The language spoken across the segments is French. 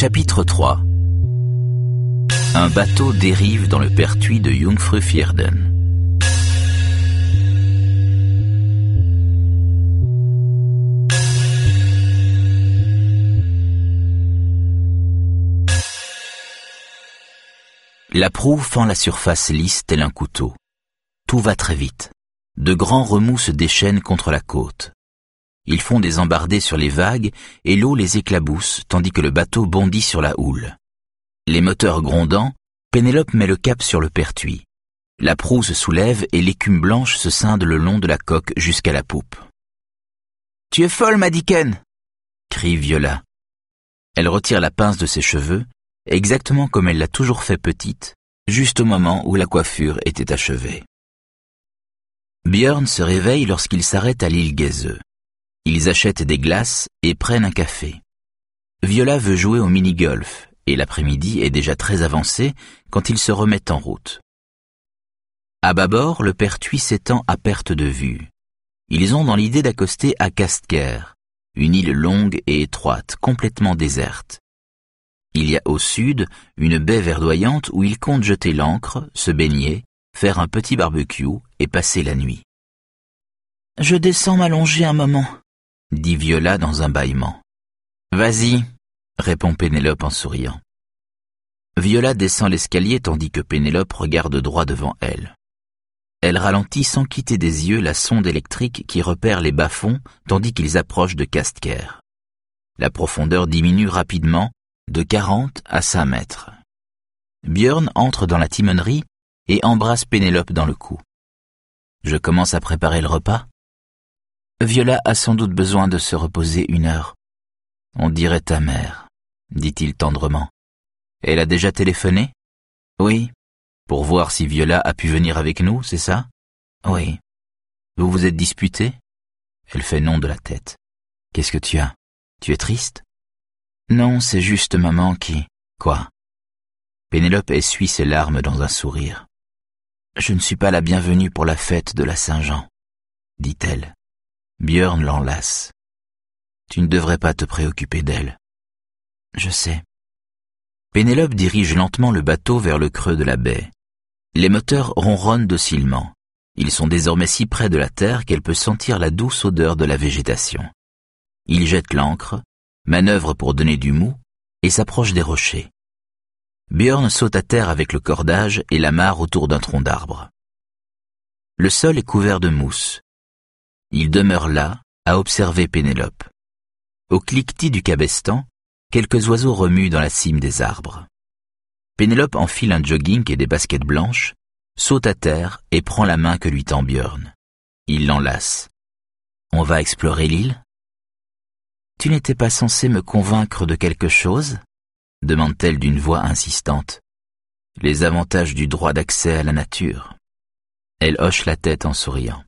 Chapitre 3. Un bateau dérive dans le pertuis de Jungfrufjorden. La proue fend la surface lisse tel un couteau. Tout va très vite. De grands remous se déchaînent contre la côte. Ils font des embardées sur les vagues et l'eau les éclabousse tandis que le bateau bondit sur la houle. Les moteurs grondant, Pénélope met le cap sur le pertuis. La proue se soulève et l'écume blanche se scinde le long de la coque jusqu'à la poupe. « Tu es folle, Madicken !» crie Viola. Elle retire la pince de ses cheveux, exactement comme elle l'a toujours fait petite, juste au moment où la coiffure était achevée. Björn se réveille lorsqu'il s'arrête à l'île Gäsö. Ils achètent des glaces et prennent un café. Viola veut jouer au mini-golf et l'après-midi est déjà très avancé quand ils se remettent en route. À bâbord, le pertuis s'étend à perte de vue. Ils ont dans l'idée d'accoster à Kastkær, une île longue et étroite, complètement déserte. Il y a au sud une baie verdoyante où ils comptent jeter l'ancre, se baigner, faire un petit barbecue et passer la nuit. « Je descends m'allonger un moment », dit Viola dans un bâillement. « Vas-y », répond Pénélope en souriant. Viola descend l'escalier tandis que Pénélope regarde droit devant elle. Elle ralentit sans quitter des yeux la sonde électrique qui repère les bas-fonds tandis qu'ils approchent de Kastkær. La profondeur diminue rapidement de 40 à 5 mètres. Björn entre dans la timonerie et embrasse Pénélope dans le cou. « Je commence à préparer le repas ?» Viola a sans doute besoin de se reposer 1 heure. « On dirait ta mère », dit-il tendrement. « Elle a déjà téléphoné ?»« Oui. » « Pour voir si Viola a pu venir avec nous, c'est ça ?»« Oui. »« Vous vous êtes disputés ?» Elle fait non de la tête. « Qu'est-ce que tu as ? Tu es triste ?»« Non, c'est juste maman qui... » « Quoi ?» Pénélope essuie ses larmes dans un sourire. « Je ne suis pas la bienvenue pour la fête de la Saint-Jean, » dit-elle. Björn l'enlace. « Tu ne devrais pas te préoccuper d'elle. »« Je sais. » Pénélope dirige lentement le bateau vers le creux de la baie. Les moteurs ronronnent docilement. Ils sont désormais si près de la terre qu'elle peut sentir la douce odeur de la végétation. Il jette l'ancre, manœuvre pour donner du mou, et s'approche des rochers. Björn saute à terre avec le cordage et l'amarre autour d'un tronc d'arbre. Le sol est couvert de mousse. Il demeure là, à observer Pénélope. Au cliquetis du cabestan, quelques oiseaux remuent dans la cime des arbres. Pénélope enfile un jogging et des baskets blanches, saute à terre et prend la main que lui tend Björn. Il l'enlace. « On va explorer l'île ?»« Tu n'étais pas censé me convaincre de quelque chose ?» demande-t-elle d'une voix insistante. « Les avantages du droit d'accès à la nature. » Elle hoche la tête en souriant.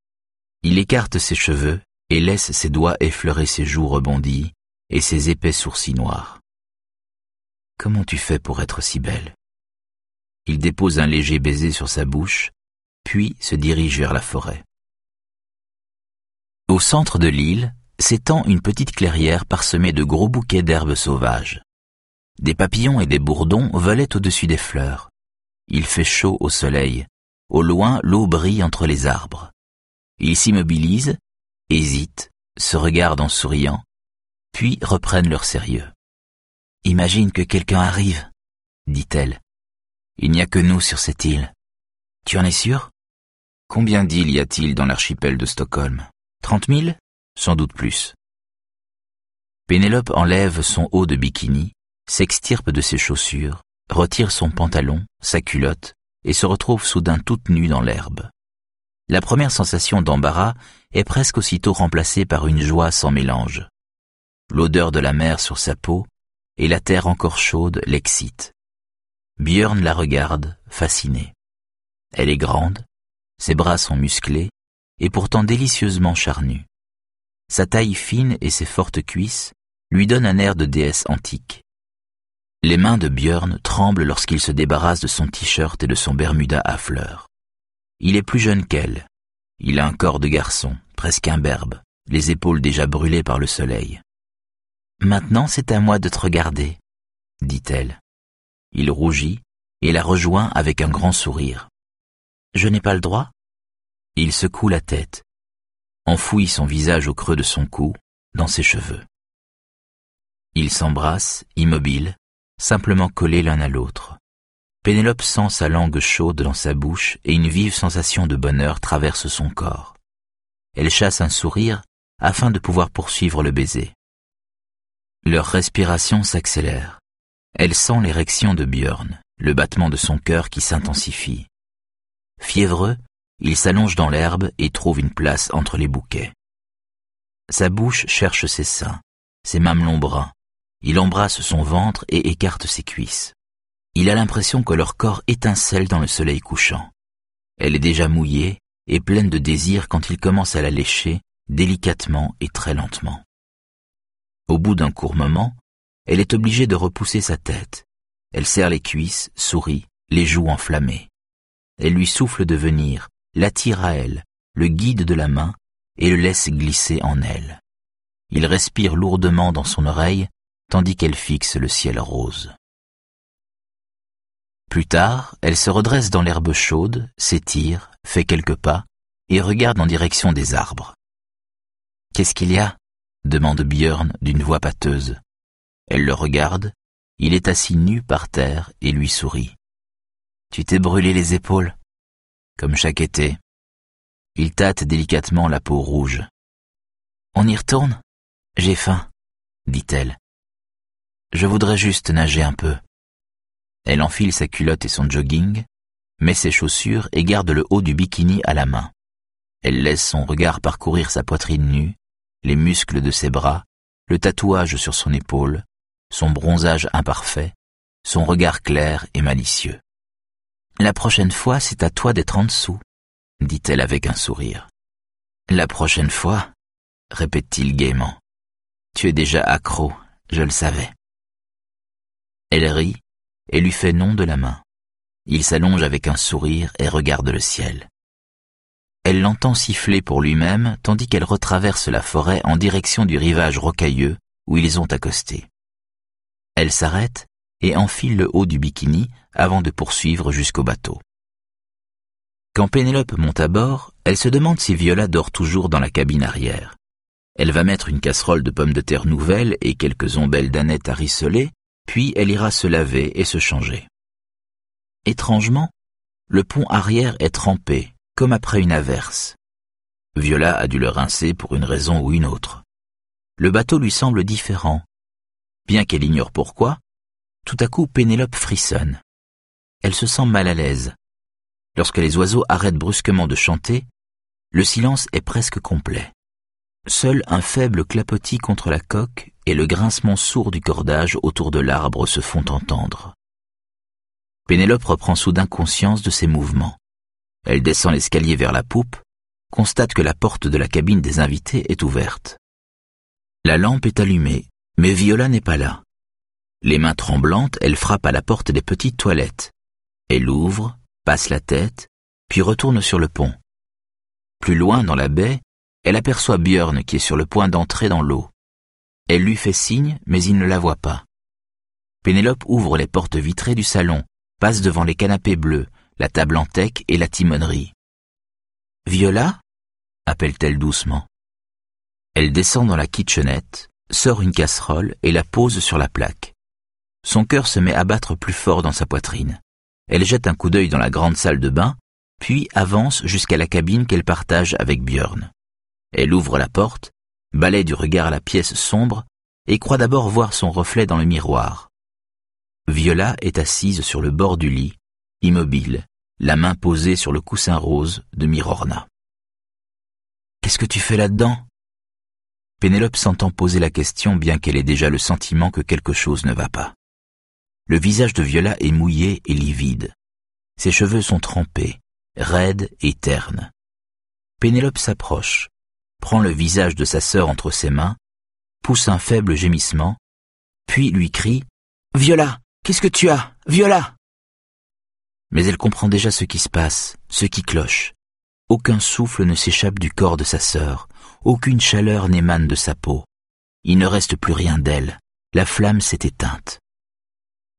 Il écarte ses cheveux et laisse ses doigts effleurer ses joues rebondies et ses épais sourcils noirs. « Comment tu fais pour être si belle ?» Il dépose un léger baiser sur sa bouche, puis se dirige vers la forêt. Au centre de l'île s'étend une petite clairière parsemée de gros bouquets d'herbes sauvages. Des papillons et des bourdons volaient au-dessus des fleurs. Il fait chaud au soleil. Au loin, l'eau brille entre les arbres. Ils s'immobilisent, hésitent, se regardent en souriant, puis reprennent leur sérieux. « Imagine que quelqu'un arrive, » dit-elle. « Il n'y a que nous sur cette île. Tu en es sûr ? Combien d'îles y a-t-il dans l'archipel de Stockholm ? 30 000 ? Sans doute plus. » Pénélope enlève son haut de bikini, s'extirpe de ses chaussures, retire son pantalon, sa culotte, et se retrouve soudain toute nue dans l'herbe. La première sensation d'embarras est presque aussitôt remplacée par une joie sans mélange. L'odeur de la mer sur sa peau et la terre encore chaude l'excitent. Björn la regarde, fasciné. Elle est grande, ses bras sont musclés et pourtant délicieusement charnus. Sa taille fine et ses fortes cuisses lui donnent un air de déesse antique. Les mains de Björn tremblent lorsqu'il se débarrasse de son t-shirt et de son bermuda à fleurs. Il est plus jeune qu'elle. Il a un corps de garçon, presque imberbe, les épaules déjà brûlées par le soleil. « Maintenant, c'est à moi de te regarder », dit-elle. Il rougit et la rejoint avec un grand sourire. Je n'ai pas le droit? Il secoue la tête, enfouit son visage au creux de son cou, dans ses cheveux. Ils s'embrassent, immobiles, simplement collés l'un à l'autre. Pénélope sent sa langue chaude dans sa bouche et une vive sensation de bonheur traverse son corps. Elle chasse un sourire afin de pouvoir poursuivre le baiser. Leur respiration s'accélère. Elle sent l'érection de Björn, le battement de son cœur qui s'intensifie. Fiévreux, il s'allonge dans l'herbe et trouve une place entre les bouquets. Sa bouche cherche ses seins, ses mamelons bruns. Il embrasse son ventre et écarte ses cuisses. Il a l'impression que leur corps étincelle dans le soleil couchant. Elle est déjà mouillée et pleine de désir quand il commence à la lécher, délicatement et très lentement. Au bout d'un court moment, elle est obligée de repousser sa tête. Elle serre les cuisses, sourit, les joues enflammées. Elle lui souffle de venir, l'attire à elle, le guide de la main et le laisse glisser en elle. Il respire lourdement dans son oreille, tandis qu'elle fixe le ciel rose. Plus tard, elle se redresse dans l'herbe chaude, s'étire, fait quelques pas et regarde en direction des arbres. « Qu'est-ce qu'il y a ?» demande Björn d'une voix pâteuse. Elle le regarde, il est assis nu par terre et lui sourit. « Tu t'es brûlé les épaules ?» Comme chaque été. Il tâte délicatement la peau rouge. « On y retourne ? J'ai faim, » dit-elle. « Je voudrais juste nager un peu. » Elle enfile sa culotte et son jogging, met ses chaussures et garde le haut du bikini à la main. Elle laisse son regard parcourir sa poitrine nue, les muscles de ses bras, le tatouage sur son épaule, son bronzage imparfait, son regard clair et malicieux. « La prochaine fois, c'est à toi d'être en dessous, » dit-elle avec un sourire. « La prochaine fois, » répète-t-il gaiement. « Tu es déjà accro, je le savais. » Elle rit et lui fait non de la main. Il s'allonge avec un sourire et regarde le ciel. Elle l'entend siffler pour lui-même tandis qu'elle retraverse la forêt en direction du rivage rocailleux où ils ont accosté. Elle s'arrête et enfile le haut du bikini avant de poursuivre jusqu'au bateau. Quand Pénélope monte à bord, elle se demande si Viola dort toujours dans la cabine arrière. Elle va mettre une casserole de pommes de terre nouvelles et quelques ombelles d'ânettes à rissoler, puis elle ira se laver et se changer. Étrangement, le pont arrière est trempé, comme après une averse. Viola a dû le rincer pour une raison ou une autre. Le bateau lui semble différent. Bien qu'elle ignore pourquoi, tout à coup Pénélope frissonne. Elle se sent mal à l'aise. Lorsque les oiseaux arrêtent brusquement de chanter, le silence est presque complet. Seul un faible clapotis contre la coque et le grincement sourd du cordage autour de l'arbre se font entendre. Pénélope reprend soudain conscience de ses mouvements. Elle descend l'escalier vers la poupe, constate que la porte de la cabine des invités est ouverte. La lampe est allumée, mais Viola n'est pas là. Les mains tremblantes, elle frappe à la porte des petites toilettes. Elle ouvre, passe la tête, puis retourne sur le pont. Plus loin dans la baie, elle aperçoit Björn qui est sur le point d'entrer dans l'eau. Elle lui fait signe, mais il ne la voit pas. Pénélope ouvre les portes vitrées du salon, passe devant les canapés bleus, la table en teck et la timonerie. « Viola ?» appelle-t-elle doucement. Elle descend dans la kitchenette, sort une casserole et la pose sur la plaque. Son cœur se met à battre plus fort dans sa poitrine. Elle jette un coup d'œil dans la grande salle de bain, puis avance jusqu'à la cabine qu'elle partage avec Björn. Elle ouvre la porte, balaie du regard la pièce sombre et croit d'abord voir son reflet dans le miroir. Viola est assise sur le bord du lit, immobile, la main posée sur le coussin rose de Mirorna. « Qu'est-ce que tu fais là-dedans ?» Pénélope s'entend poser la question bien qu'elle ait déjà le sentiment que quelque chose ne va pas. Le visage de Viola est mouillé et livide. Ses cheveux sont trempés, raides et ternes. Pénélope s'approche, prend le visage de sa sœur entre ses mains, pousse un faible gémissement, puis lui crie « Viola, qu'est-ce que tu as, Viola ?» Mais elle comprend déjà ce qui se passe, ce qui cloche. Aucun souffle ne s'échappe du corps de sa sœur, aucune chaleur n'émane de sa peau. Il ne reste plus rien d'elle, la flamme s'est éteinte.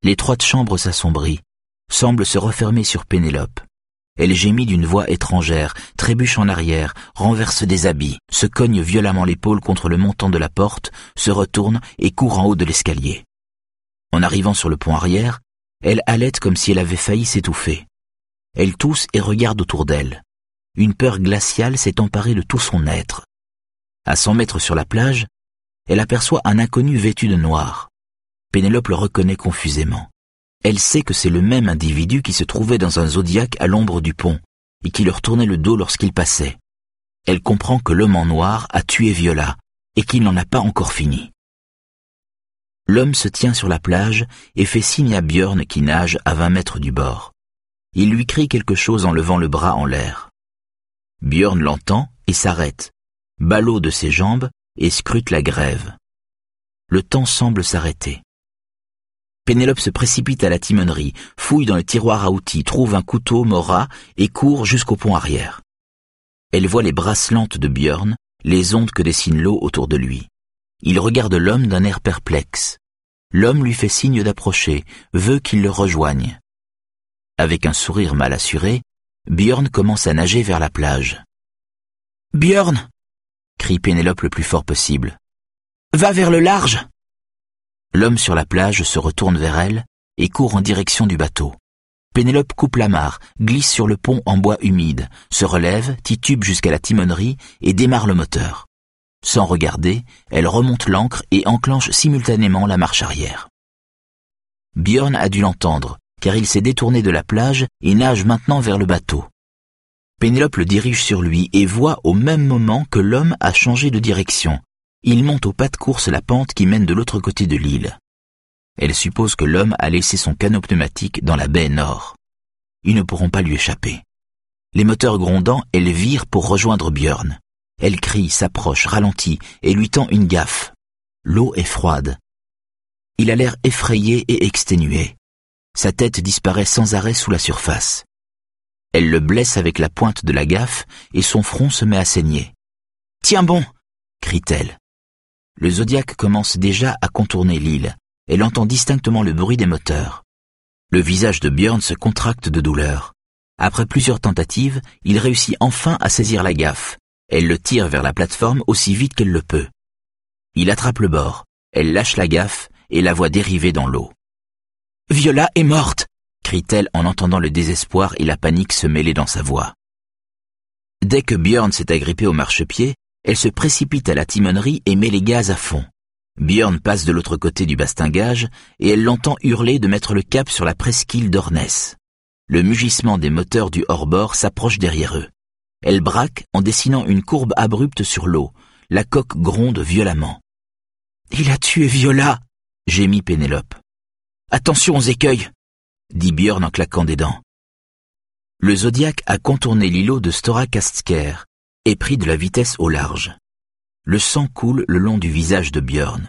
L'étroite chambre s'assombrit, semble se refermer sur Pénélope. Elle gémit d'une voix étrangère, trébuche en arrière, renverse des habits, se cogne violemment l'épaule contre le montant de la porte, se retourne et court en haut de l'escalier. En arrivant sur le pont arrière, elle halète comme si elle avait failli s'étouffer. Elle tousse et regarde autour d'elle. Une peur glaciale s'est emparée de tout son être. À 100 mètres sur la plage, elle aperçoit un inconnu vêtu de noir. Pénélope le reconnaît confusément. Elle sait que c'est le même individu qui se trouvait dans un zodiaque à l'ombre du pont et qui leur tournait le dos lorsqu'il passait. Elle comprend que l'homme en noir a tué Viola et qu'il n'en a pas encore fini. L'homme se tient sur la plage et fait signe à Björn qui nage à 20 mètres du bord. Il lui crie quelque chose en levant le bras en l'air. Björn l'entend et s'arrête, ballot de ses jambes et scrute la grève. Le temps semble s'arrêter. Pénélope se précipite à la timonerie, fouille dans le tiroir à outils, trouve un couteau Mora et court jusqu'au pont arrière. Elle voit les brasses lentes de Björn, les ondes que dessine l'eau autour de lui. Il regarde l'homme d'un air perplexe. L'homme lui fait signe d'approcher, veut qu'il le rejoigne. Avec un sourire mal assuré, Björn commence à nager vers la plage. « Björn !» crie Pénélope le plus fort possible. « Va vers le large !» L'homme sur la plage se retourne vers elle et court en direction du bateau. Pénélope coupe l'amarre, glisse sur le pont en bois humide, se relève, titube jusqu'à la timonerie et démarre le moteur. Sans regarder, elle remonte l'ancre et enclenche simultanément la marche arrière. Björn a dû l'entendre, car il s'est détourné de la plage et nage maintenant vers le bateau. Pénélope le dirige sur lui et voit au même moment que l'homme a changé de direction. Il monte au pas de course la pente qui mène de l'autre côté de l'île. Elle suppose que l'homme a laissé son canot pneumatique dans la baie nord. Ils ne pourront pas lui échapper. Les moteurs grondant, elle vire pour rejoindre Björn. Elle crie, s'approche, ralentit et lui tend une gaffe. L'eau est froide. Il a l'air effrayé et exténué. Sa tête disparaît sans arrêt sous la surface. Elle le blesse avec la pointe de la gaffe et son front se met à saigner. « Tiens bon !» crie-t-elle. Le Zodiac commence déjà à contourner l'île. Elle entend distinctement le bruit des moteurs. Le visage de Björn se contracte de douleur. Après plusieurs tentatives, il réussit enfin à saisir la gaffe. Elle le tire vers la plateforme aussi vite qu'elle le peut. Il attrape le bord. Elle lâche la gaffe et la voit dériver dans l'eau. « Viola est morte !» crie-t-elle en entendant le désespoir et la panique se mêler dans sa voix. Dès que Björn s'est agrippé au marchepied, elle se précipite à la timonerie et met les gaz à fond. Björn passe de l'autre côté du bastingage et elle l'entend hurler de mettre le cap sur la presqu'île d'Ornès. Le mugissement des moteurs du hors-bord s'approche derrière eux. Elle braque en dessinant une courbe abrupte sur l'eau. La coque gronde violemment. « Il a tué Viola !» gémit Pénélope. « Attention aux écueils !» dit Björn en claquant des dents. Le Zodiac a contourné l'îlot de Stora Kastker et pris de la vitesse au large. Le sang coule le long du visage de Björn.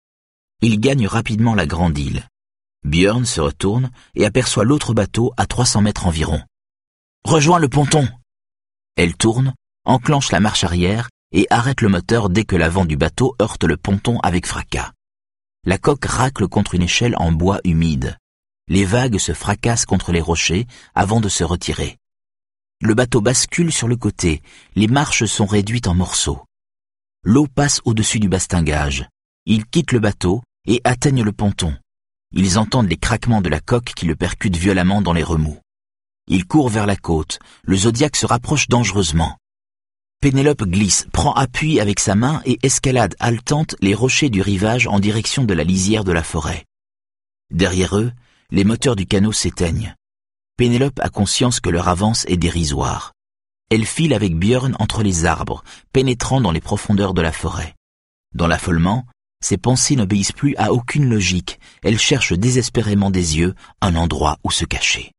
Il gagne rapidement la grande île. Björn se retourne et aperçoit l'autre bateau à 300 mètres environ. « Rejoins le ponton !» Elle tourne, enclenche la marche arrière et arrête le moteur dès que l'avant du bateau heurte le ponton avec fracas. La coque racle contre une échelle en bois humide. Les vagues se fracassent contre les rochers avant de se retirer. Le bateau bascule sur le côté, les marches sont réduites en morceaux. L'eau passe au-dessus du bastingage. Ils quittent le bateau et atteignent le ponton. Ils entendent les craquements de la coque qui le percutent violemment dans les remous. Ils courent vers la côte. Le Zodiac se rapproche dangereusement. Pénélope glisse, prend appui avec sa main et escalade haletante les rochers du rivage en direction de la lisière de la forêt. Derrière eux, les moteurs du canot s'éteignent. Pénélope a conscience que leur avance est dérisoire. Elle file avec Björn entre les arbres, pénétrant dans les profondeurs de la forêt. Dans l'affolement, ses pensées n'obéissent plus à aucune logique. Elle cherche désespérément des yeux un endroit où se cacher.